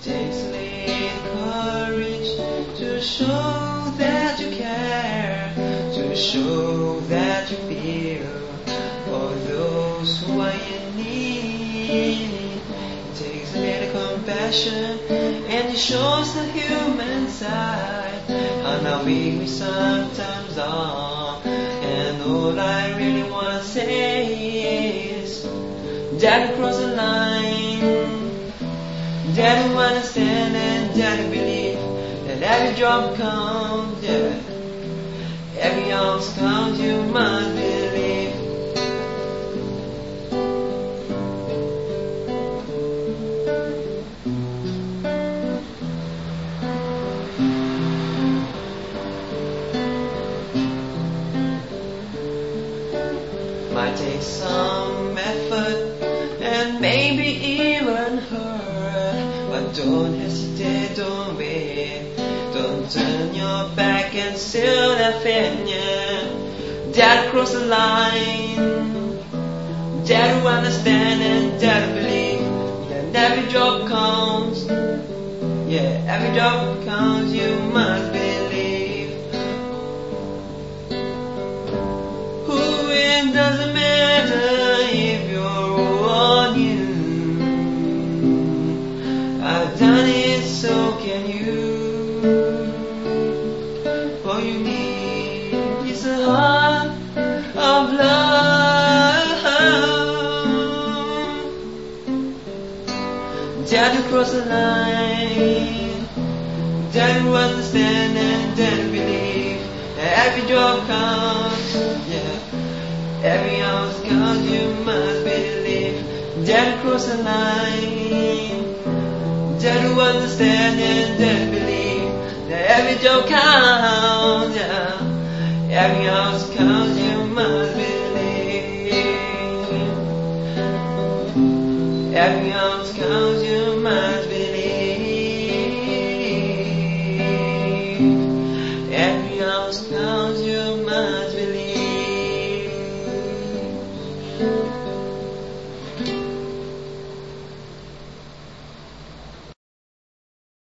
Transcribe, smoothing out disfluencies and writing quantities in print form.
takes a little courage to show that you care, to show that you feel for those who are in need. It takes a little compassion, and it shows the human side, how weak we sometimes are. And all I really want to say is that you cross the line, that you understand and that you believe that every drop counts, yeah. Every ounce counts, you must believe. Might take some effort and maybe even hurt, but don't hesitate, don't wait, don't turn your back and seal that failure. That cross the line, that you understand and that you believe that every drop counts, yeah, every drop counts, you must believe. It doesn't matter if you're on you. I've done it, so can you. All you need is a heart of love. That you cross the line, that you understand and that you believe that every drop counts, yeah. Every ounce counts, you must believe. That you cross the line, that you understand and that you believe that every joke counts, yeah. Every ounce counts, you must believe.